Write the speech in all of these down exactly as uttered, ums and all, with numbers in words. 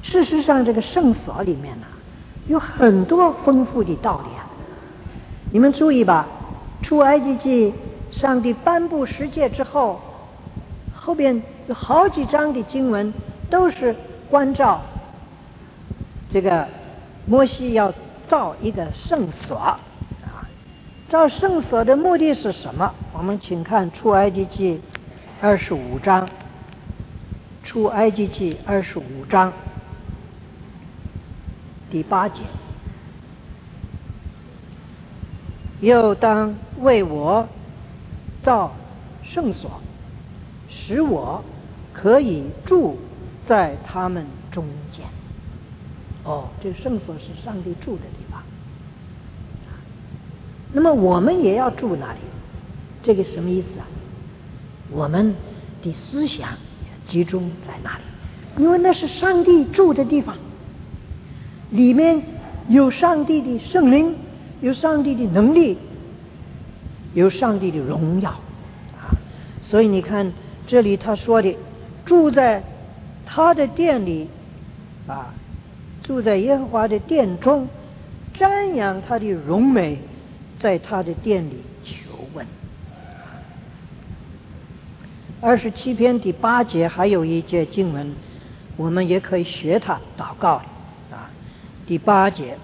事实上，这个圣所里面呢，有很多丰富的道理啊。你们注意吧，出埃及记，上帝颁布十诫之后，后边有好几章的经文都是关照这个摩西要造一个圣所啊。造圣所的目的是什么？我们请看出埃及记二十五章，出埃及记二十五章第八节，又当为我造圣所，使我可以住在他们中间。哦，这个圣所是上帝住的地方。那么我们也要住哪里？这个什么意思啊？我们的思想集中在哪里？因为那是上帝住的地方，里面有上帝的圣灵，有上帝的能力，有上帝的荣耀啊！所以你看这里他说的，住在他的殿里啊，住在耶和华的殿中，瞻仰他的荣美，在他的殿里求问。二十七篇第八节还有一节经文，我们也可以学他祷告啊。第八节，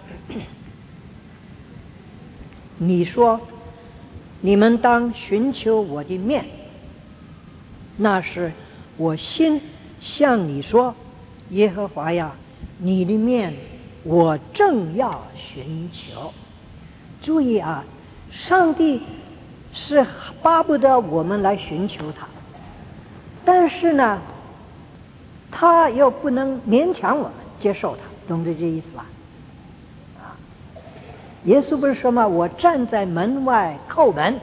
你说你们当寻求我的面，那是我心向你说，耶和华呀，你的面我正要寻求。注意啊，上帝是巴不得我们来寻求他，但是呢他又不能勉强我们接受他，懂得这意思吧？啊，耶稣不是说吗？我站在门外叩门。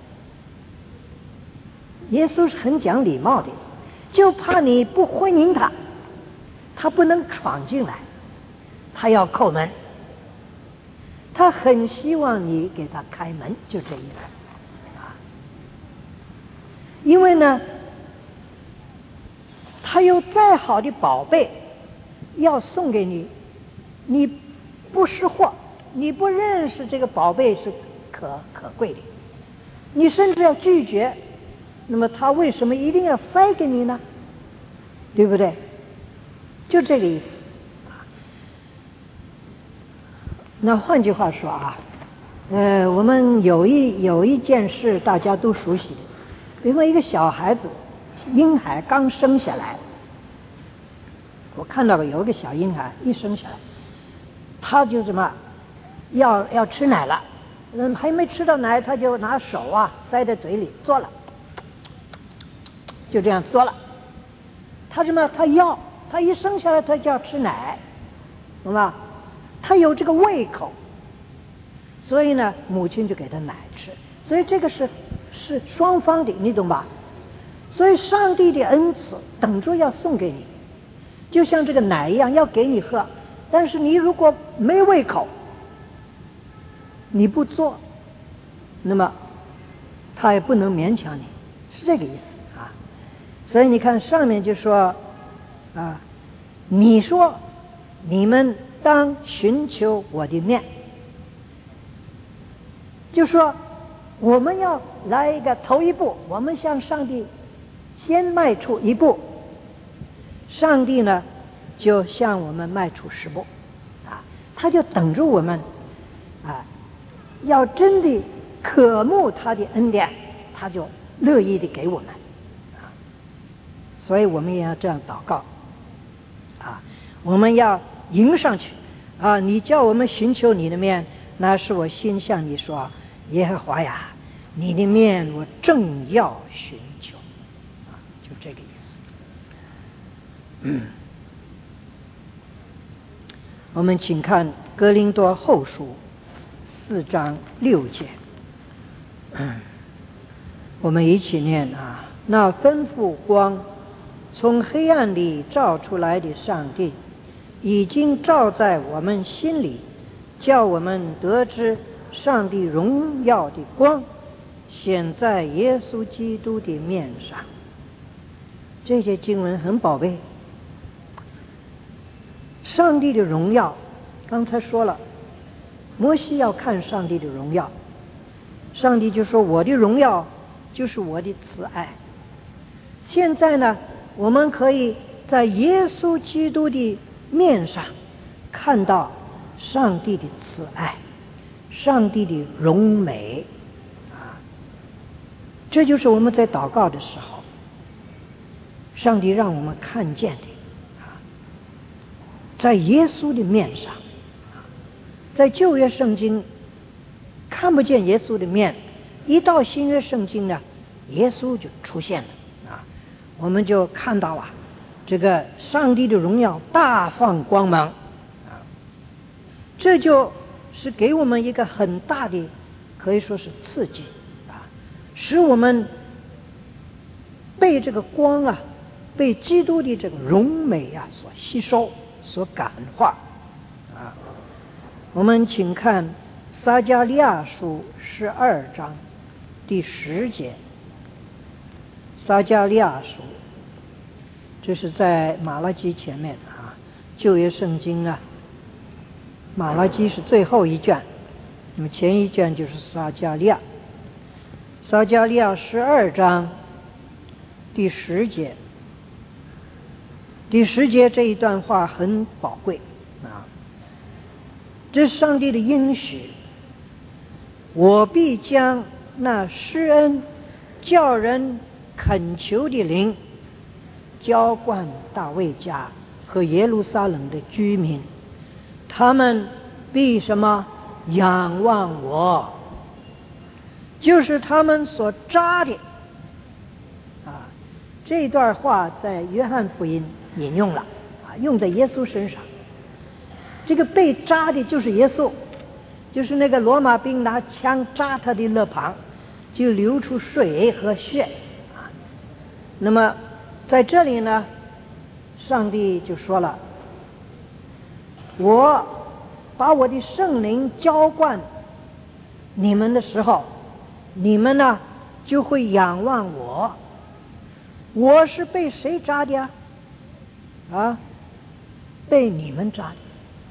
耶稣是很讲礼貌的，就怕你不欢迎他，他不能闯进来，他要叩门，他很希望你给他开门，就这意思啊。因为呢他有再好的宝贝要送给你，你不识货，你不认识这个宝贝是可可贵的，你甚至要拒绝，那么他为什么一定要塞给你呢？对不对？就这个意思。那换句话说啊，呃，我们有一有一件事大家都熟悉的，比如说一个小孩子，婴孩刚生下来，我看到过有一个小婴孩一生下来，他就什么要要吃奶了，嗯，还没吃到奶，他就拿手啊塞在嘴里嘬了，就这样嘬了。他什么？他要，他一生下来他就要吃奶，懂吗？他有这个胃口，所以呢，母亲就给他奶吃。所以这个是是双方的，你懂吧？所以上帝的恩赐等着要送给你，就像这个奶一样要给你喝，但是你如果没胃口，你不做，那么他也不能勉强你，是这个意思啊。所以你看上面就说啊，你说你们当寻求我的面，就说我们要来一个头一步，我们向上帝先迈出一步，上帝呢就向我们迈出十步啊，他就等着我们啊，要真的渴慕他的恩典，他就乐意的给我们啊，所以我们也要这样祷告啊，我们要迎上去啊！你叫我们寻求你的面，那是我心向你说，耶和华呀，你的面我正要寻求啊，就这个意思。嗯，我们请看哥林多后书四章六节，嗯，我们一起念啊。那吩咐光从黑暗里照出来的上帝，已经照在我们心里，叫我们得知上帝荣耀的光显在耶稣基督的面上。这些经文很宝贝， 上帝的荣耀，刚才说了，摩西要看上帝的荣耀，上帝就说我的荣耀就是我的慈爱。现在呢，我们可以在耶稣基督的面上看到上帝的慈爱，上帝的荣美啊，这就是我们在祷告的时候，上帝让我们看见的啊，在耶稣的面上，在旧约圣经看不见耶稣的面，一到新约圣经呢，耶稣就出现了啊，我们就看到啊，这个上帝的荣耀大放光芒啊，这就是给我们一个很大的，可以说是刺激啊，使我们被这个光啊，被基督的这个荣美啊所吸收、所感化啊。我们请看撒迦利亚书十二章第十节。撒迦利亚书，这是在马拉基前面啊，旧约圣经啊，马拉基是最后一卷，那么前一卷就是撒迦利亚。撒迦利亚十二章第十节，第十节这一段话很宝贵啊，这是上帝的应许，我必将那施恩叫人恳求的灵浇灌大卫家和耶路撒冷的居民，他们必什么仰望我，就是他们所扎的啊。这段话在约翰福音引用了啊，用在耶稣身上。这个被扎的就是耶稣，就是那个罗马兵拿枪扎他的肋旁，就流出水和血啊。那么在这里呢，上帝就说了，我把我的圣灵浇灌你们的时候，你们呢就会仰望我。我是被谁扎的呀？啊，被你们扎的。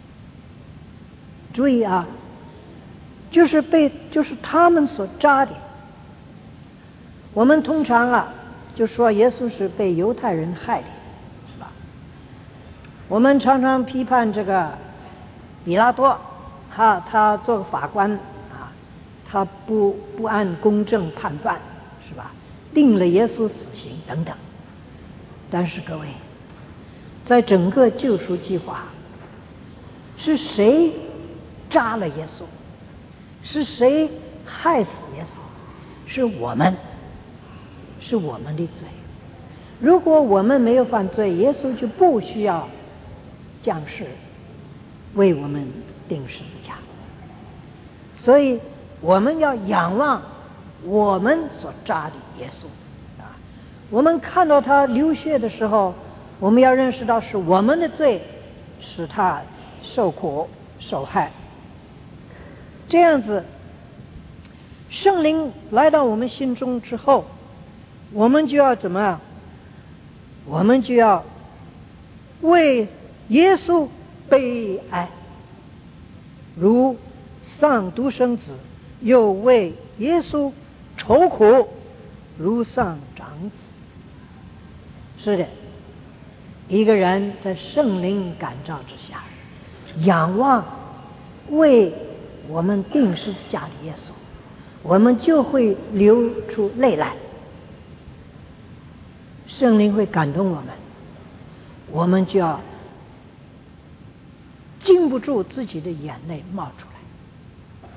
注意啊，就是被就是他们所扎的。我们通常啊就说耶稣是被犹太人害的，是吧？我们常常批判这个比拉多，他他做个法官啊，他不不按公正判断，是吧？定了耶稣死刑等等。但是各位，在整个救赎计划，是谁扎了耶稣？是谁害死耶稣？是我们，是我们的罪。如果我们没有犯罪，耶稣就不需要降世为我们钉十字架。所以我们要仰望我们所扎的耶稣啊！我们看到他流血的时候，我们要认识到是我们的罪使他受苦受害。这样子，圣灵来到我们心中之后，我们就要怎么样？我们就要为耶稣悲哀，如丧独生子，又为耶稣愁苦，如丧长子。是的，一个人在圣灵感召之下，仰望为我们钉十字架的耶稣，我们就会流出泪来。圣灵会感动我们，我们就要禁不住自己的眼泪冒出来。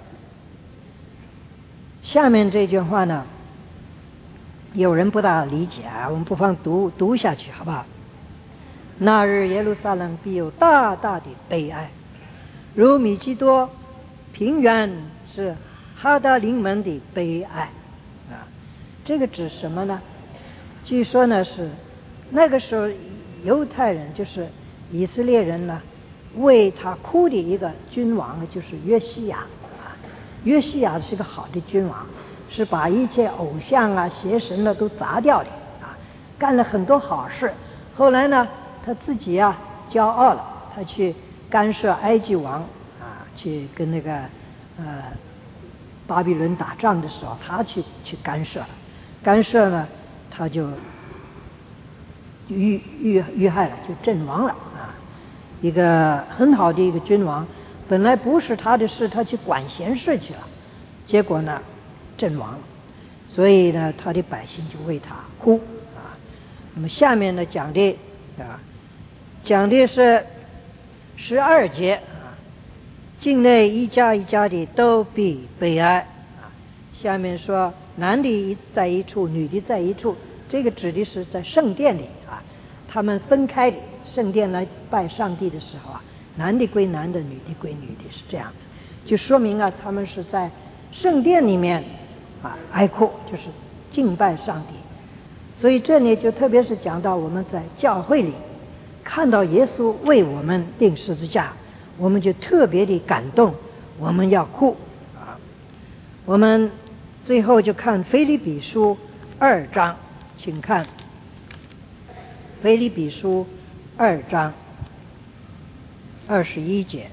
下面这句话呢，有人不大理解啊，我们不妨读读下去好不好？那日耶路撒冷必有大大的悲哀，如米基多平原是哈达临门的悲哀啊。这个指什么呢？据说呢是那个时候犹太人，就是以色列人呢，为他哭的一个君王就是约西亚啊。约西亚是个好的君王，是把一切偶像啊邪神呢都砸掉的啊，干了很多好事。后来呢他自己啊骄傲了他去干涉埃及王啊，去跟那个呃巴比伦打仗的时候，他去去干涉了，干涉呢，他就遇遇遇害了，就阵亡了啊。一个很好的一个君王，本来不是他的事，他去管闲事去了，结果呢阵亡了，所以呢他的百姓就为他哭啊。那么下面呢讲的啊，讲的是十二节啊，境内一家一家的都必悲哀啊。下面说男的在一处，女的在一处，这个指的是在圣殿里啊，他们分开的，圣殿来拜上帝的时候啊，男的归男的，女的归女的，是这样子，就说明啊他们是在圣殿里面啊哀哭，就是敬拜上帝。所以这里就特别是讲到我们在教会里看到耶稣为我们钉十字架，我们就特别的感动，我们要哭啊。我们最后就看腓立比书二章，请看腓立比书二章二十一节，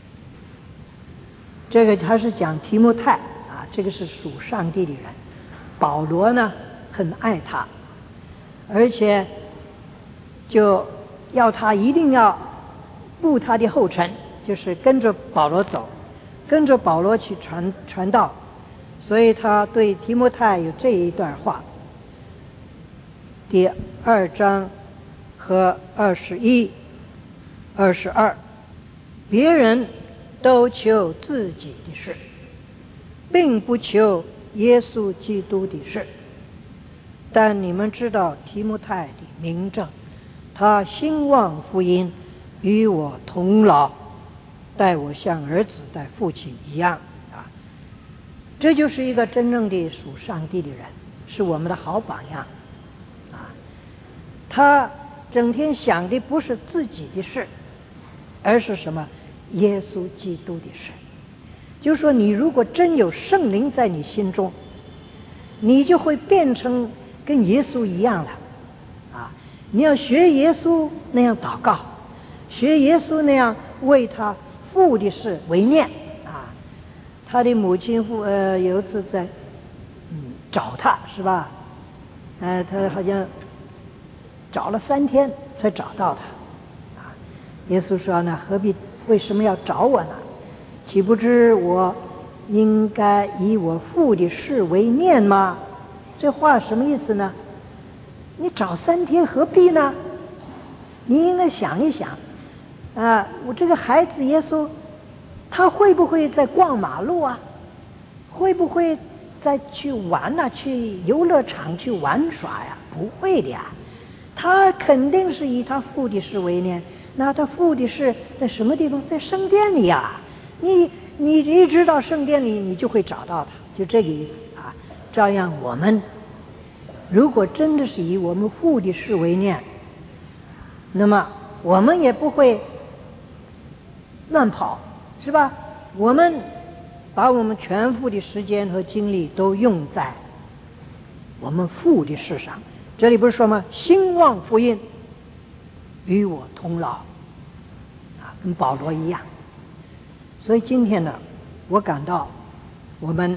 这个他是讲提摩太啊，这个是属上帝的人，保罗呢很爱他，而且就要他一定要步他的后尘，就是跟着保罗走，跟着保罗去传传道，所以他对提摩太有这一段话，第二章和二十一、二十二，别人都求自己的事，并不求耶稣基督的事。但你们知道提摩太的名证，他兴旺福音，与我同劳，待我像儿子待父亲一样啊。这就是一个真正的属上帝的人，是我们的好榜样啊。他整天想的不是自己的事，而是什么？耶稣基督的事。就是说你如果真有圣灵在你心中，你就会变成跟耶稣一样了啊！你要学耶稣那样祷告，学耶稣那样为他父的事为念啊。他的母亲父呃有一次在嗯找他是吧？呃他好像找了三天才找到他啊。耶稣说呢，何必为什么要找我呢？岂不知我应该以我父的事为念吗？这话什么意思呢？你找三天何必呢？你应该想一想啊，我这个孩子耶稣，他会不会在逛马路啊？会不会再去玩啊？去游乐场去玩耍呀？不会的呀，他肯定是以他父的事为念。那他父的事在什么地方？在圣殿里呀。你你一直到圣殿里，你就会找到他，就这个意思啊。照样我们如果真的是以我们父的事为念，那么我们也不会乱跑，是吧？我们把我们全部的时间和精力都用在我们父的事上。这里不是说吗？兴旺福音，与我同劳啊，跟保罗一样。所以今天呢，我感到我们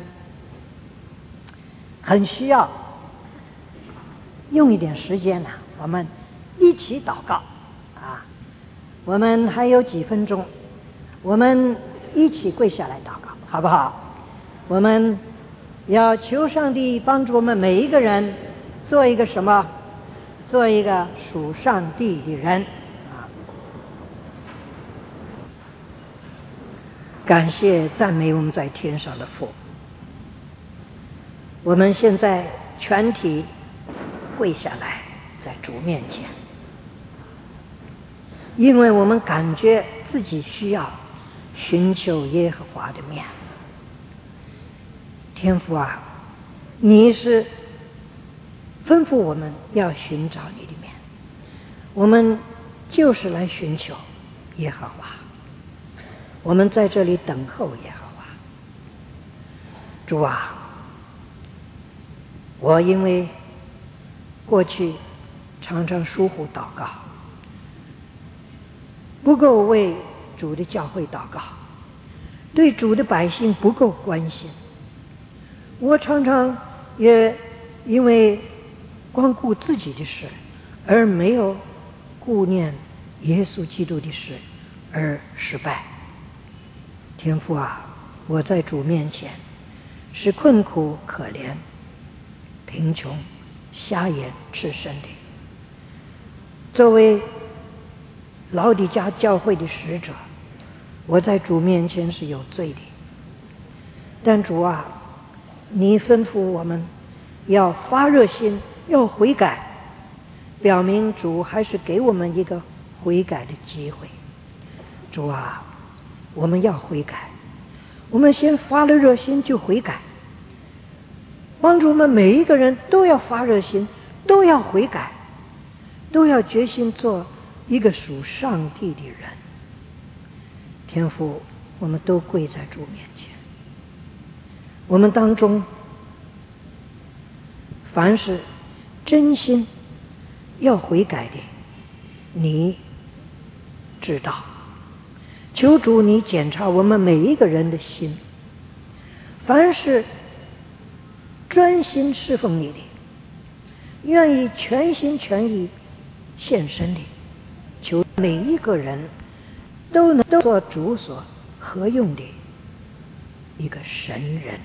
很需要用一点时间呢，我们一起祷告啊。我们还有几分钟，我们一起跪下来祷告，好不好？我们要求上帝帮助我们每一个人做一个什么？做一个属上帝的人啊！感谢赞美我们在天上的父。我们现在全体跪下来在主面前，因为我们感觉自己需要寻求耶和华的面。天父啊，你是吩咐我们要寻找你的面，我们就是来寻求耶和华，我们在这里等候耶和华。主啊，我因为过去常常疏忽祷告， 不够为主的教会祷告，对主的百姓不够关心。我常常也因为光顾自己的事，而没有顾念耶稣基督的事而失败。天父啊，我在主面前是困苦可怜、贫穷、瞎眼赤身的。作为老底嘉教会的使者，我在主面前是有罪的。但主啊，你吩咐我们要发热心，要悔改，表明主还是给我们一个悔改的机会。主啊，我们要悔改，我们先发了热心就悔改，帮助我们每一个人都要发热心，都要悔改，都要决心做一个属上帝的人。天父，我们都跪在主面前，我们当中凡是真心要悔改的，你知道。求主你检查我们每一个人的心，凡是专心侍奉你的，愿意全心全意献身的，求每一个人都能做主所合用的一个神人。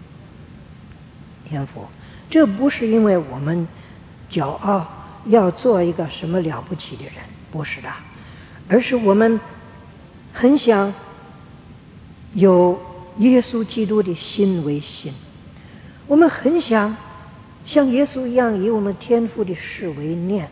天父，这不是因为我们骄傲要做一个什么了不起的人，不是的，而是我们很想有耶稣基督的心为心，我们很想像耶稣一样以我们天父的事为念，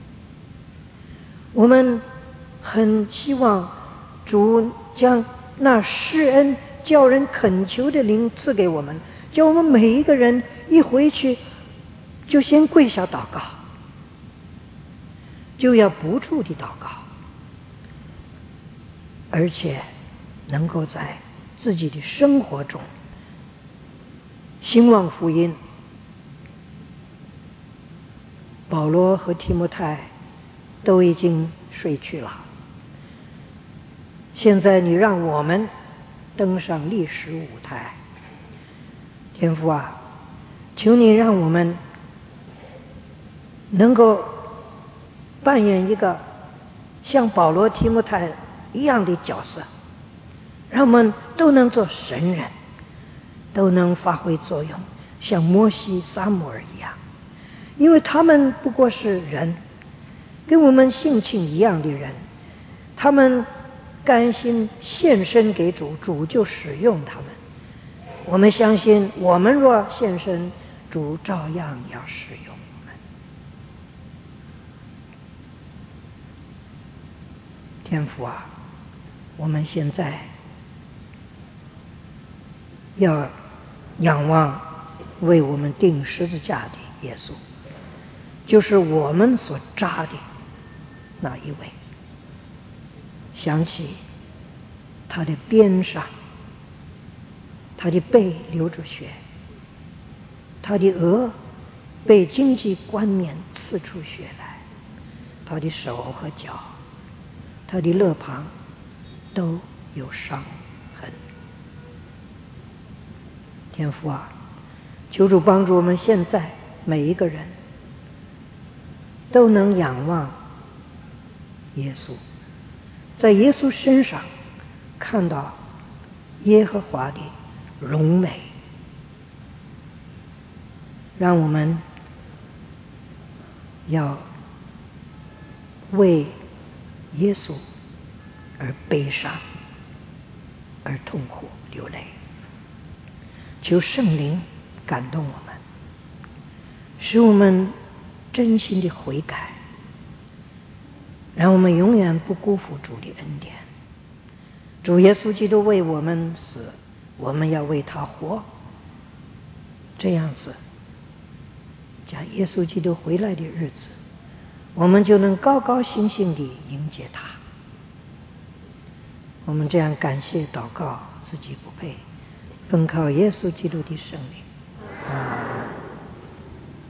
我们很希望主将那施恩叫人恳求的灵赐给我们，叫我们每一个人一回去就先跪下祷告，就要不住地祷告，而且能够在自己的生活中兴旺福音。保罗和提摩太都已经睡去了，现在你让我们登上历史舞台。天父啊，求你让我们能够扮演一个像保罗提摩太一样的角色，让我们都能做神人，都能发挥作用，像摩西撒母耳一样，因为他们不过是人，跟我们性情一样的人，他们甘心献身给主，主就使用他们。我们相信我们若献身，主照样要使用我们。天父啊，我们现在要仰望为我们钉十字架的耶稣，就是我们所扎的那一位。想起他的鞭伤，他的背流着血，他的额被荆棘冠冕刺出血来，他的手和脚，他的肋旁都有伤痕。天父啊，求主帮助我们现在每一个人都能仰望耶稣，在耶稣身上看到耶和华的荣美，让我们要为耶稣而悲伤，而痛苦流泪。求圣灵感动我们，使我们真心的悔改，让我们永远不辜负主的恩典。主耶稣基督为我们死，我们要为他活，这样子将耶稣基督回来的日子，我们就能高高兴兴地迎接他。我们这样感谢祷告，自己不配，奉靠耶稣基督的圣灵。啊，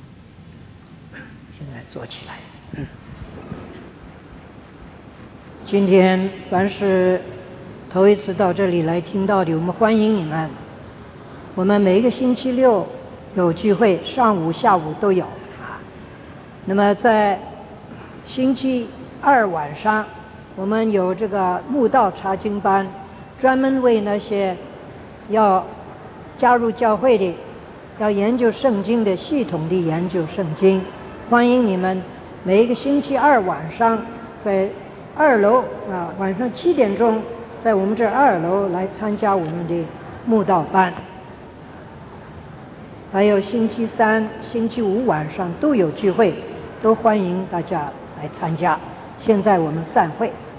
现在坐起来。嗯。 今天凡是头一次到这里来听到的，我们欢迎你们。我们每一个星期六有聚会，上午下午都有啊。那么在星期二晚上，我们有这个慕道查经班，专门为那些要加入教会的，要研究圣经的，系统的研究圣经。欢迎你们每一个星期二晚上在二楼啊，晚上七点钟在我们这二楼来参加我们的慕道班。还有星期三、星期五晚上都有聚会，都欢迎大家来参加。现在我们散会。